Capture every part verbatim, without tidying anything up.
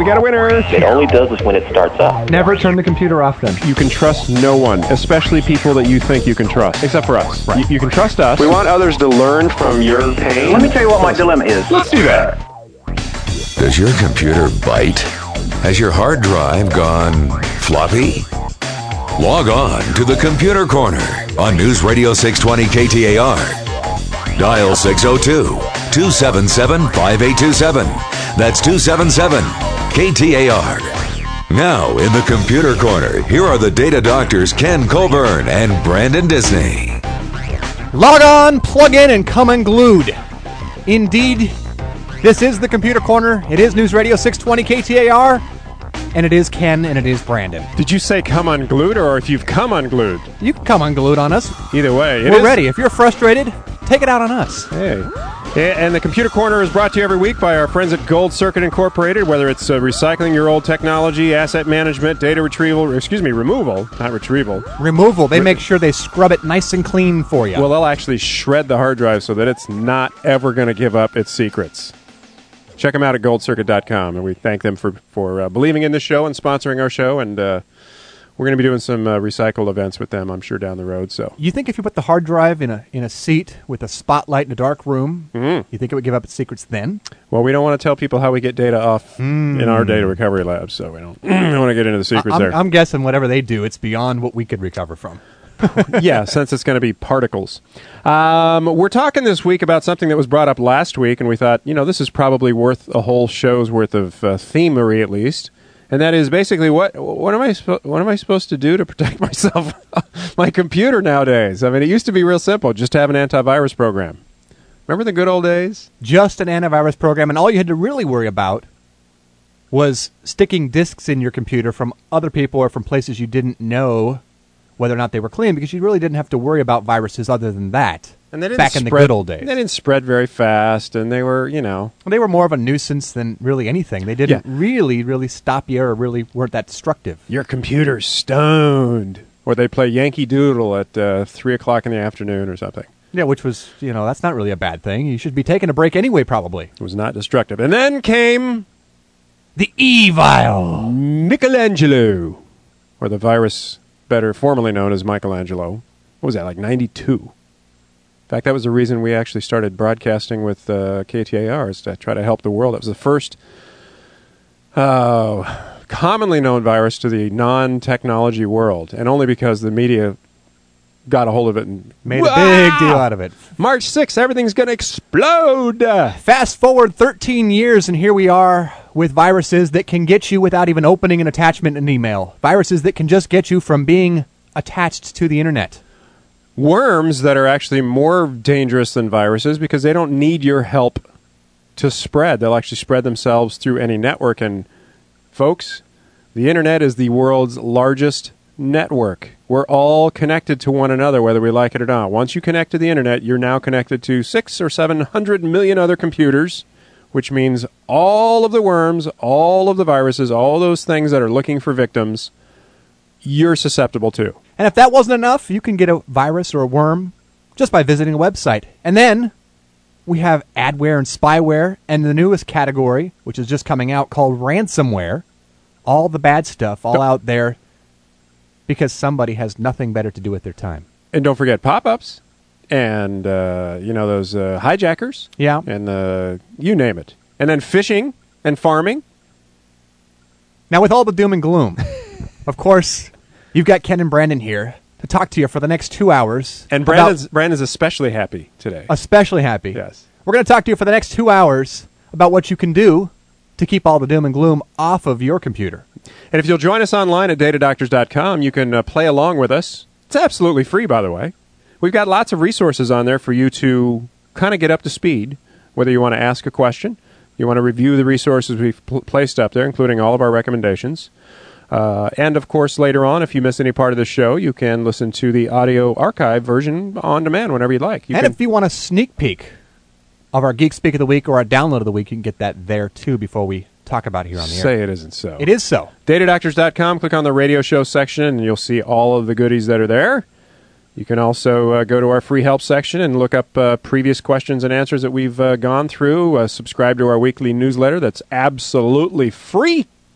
got a winner. It only does this when it starts up. Never turn the computer off then. You can trust no one, especially people that you think you can trust, except for us. Right. You, you can trust us. We want others to learn from your pain. Let me tell you what my dilemma is. Let's do that. Does your computer bite? Has your hard drive gone floppy? Log on to the Computer Corner on News Radio six twenty K T A R. Dial six oh two, two seven seven, five eight two seven. That's two seven seven K T A R. Now, in the Computer Corner, here are the data doctors Ken Coburn and Brandon Disney. Log on, plug in, and come unglued. Indeed, this is the Computer Corner. It is News Radio six twenty K T A R. And it is Ken, and it is Brandon. Did you say come unglued, or if you've come unglued? You can come unglued on us. Either way. it We're is- ready. If you're frustrated, take it out on us. Hey. And the Computer Corner is brought to you every week by our friends at Gold Circuit Incorporated, whether it's uh, recycling your old technology, asset management, data retrieval, excuse me, removal, not retrieval. Removal. They make sure they scrub it nice and clean for you. Well, they'll actually shred the hard drive so that it's not ever going to give up its secrets. Check them out at gold circuit dot com, and we thank them for, for uh, believing in the show and sponsoring our show, and uh, we're going to be doing some uh, recycle events with them, I'm sure, down the road. So, you think if you put the hard drive in a in a seat with a spotlight in a dark room, mm. you think it would give up its secrets then? Well, we don't want to tell people how we get data off mm. in our data recovery labs, so we don't, we don't want to get into the secrets I'm, there. I'm guessing whatever they do, it's beyond what we could recover from. Yeah, since it's going to be particles. Um, we're talking this week about something that was brought up last week, and we thought, you know, this is probably worth a whole show's worth of uh, themery at least. And that is basically what what am I spo- what am I supposed to do to protect myself, my computer nowadays? I mean, it used to be real simple, just have an antivirus program. Remember the good old days? Just an antivirus program, and all you had to really worry about was sticking disks in your computer from other people or from places you didn't know whether or not they were clean, because you really didn't have to worry about viruses other than that. And they didn't back in the spread- good old days. They didn't spread very fast, and they were, you know... They were more of a nuisance than really anything. They didn't Yeah. really, really stop you or really weren't that destructive. Your computer's stoned. Or they play Yankee Doodle at uh, three o'clock in the afternoon or something. Yeah, which was, you know, that's not really a bad thing. You should be taking a break anyway, probably. It was not destructive. And then came... The evil Michelangelo, or the virus better formerly known as Michelangelo. What was that, like ninety-two? In fact, that was the reason we actually started broadcasting with uh, K T A R, is to try to help the world. It was the first uh, commonly known virus to the non-technology world, and only because the media got a hold of it and made a big deal out of it. March sixth, everything's going to explode. Fast forward thirteen years, and here we are with viruses that can get you without even opening an attachment in an email. Viruses that can just get you from being attached to the internet. Worms that are actually more dangerous than viruses because they don't need your help to spread. They'll actually spread themselves through any network. And folks, the internet is the world's largest network. We're all connected to one another, whether we like it or not. Once you connect to the internet, you're now connected to six or seven hundred million other computers, which means all of the worms, all of the viruses, all those things that are looking for victims, you're susceptible to. And if that wasn't enough, you can get a virus or a worm just by visiting a website. And then we have adware and spyware, and the newest category, which is just coming out, called ransomware. All the bad stuff all out there because somebody has nothing better to do with their time. And don't forget pop-ups and, uh, you know, those uh, hijackers. Yeah. And uh, you name it. And then phishing and farming. Now, with all the doom and gloom, of course, you've got Ken and Brandon here to talk to you for the next two hours. And Brandon's, Brandon's especially happy today. Especially happy. Yes. We're going to talk to you for the next two hours about what you can do to keep all the doom and gloom off of your computer. And if you'll join us online at data doctors dot com, you can uh, play along with us. It's absolutely free, by the way. We've got lots of resources on there for you to kind of get up to speed, whether you want to ask a question, you want to review the resources we've pl- placed up there, including all of our recommendations. Uh, and, of course, later on, if you miss any part of the show, you can listen to the audio archive version on demand whenever you'd like. You and can, if you want a sneak peek of our Geek Speak of the Week or our Download of the Week, you can get that there, too, before we talk about it here on the air. Say it isn't so. It is so. data doctors dot com, click on the radio show section, and you'll see all of the goodies that are there. You can also uh, go to our free help section and look up uh, previous questions and answers that we've uh, gone through. Uh, subscribe to our weekly newsletter that's absolutely free.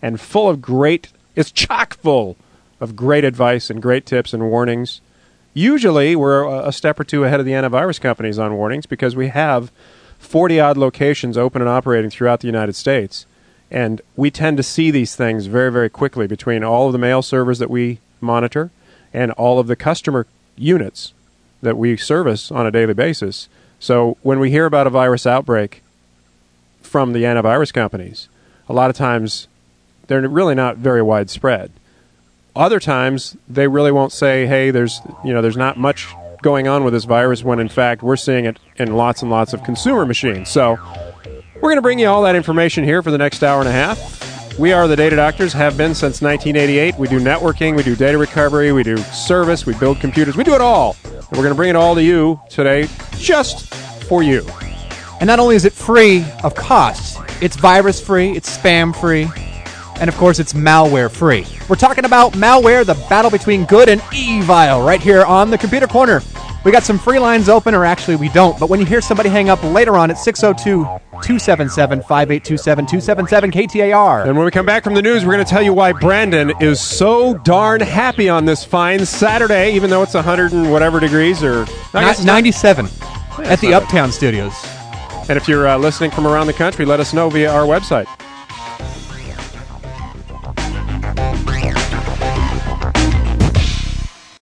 and full of great, it's chock full of great advice and great tips and warnings. Usually, we're a step or two ahead of the antivirus companies on warnings because we have forty-odd locations open and operating throughout the United States. And we tend to see these things very, very quickly between all of the mail servers that we monitor and all of the customer units that we service on a daily basis. So when we hear about a virus outbreak from the antivirus companies, a lot of times they're really not very widespread. Other times they really won't say, hey, there's you know there's not much going on with this virus, when in fact we're seeing it in lots and lots of consumer machines. So we're going to bring you all that information here for the next hour and a half. We are the Data Doctors, have been since nineteen eighty-eight. We do networking, we do data recovery, we do service, we build computers, we do it all. And we're going to bring it all to you today, just for you. And not only is it free of cost, it's virus-free, it's spam-free, and of course it's malware-free. We're talking about malware, the battle between good and evil, right here on the Computer Corner. We got some free lines open, or actually we don't, but when you hear somebody hang up later on at six oh two, two seven seven, five eight two seven, two seven seven K T A R. And when we come back from the news, we're going to tell you why Brandon is so darn happy on this fine Saturday, even though it's one hundred and whatever degrees, or Not ninety-seven at the Uptown Studios. And if you're uh, listening from around the country, let us know via our website.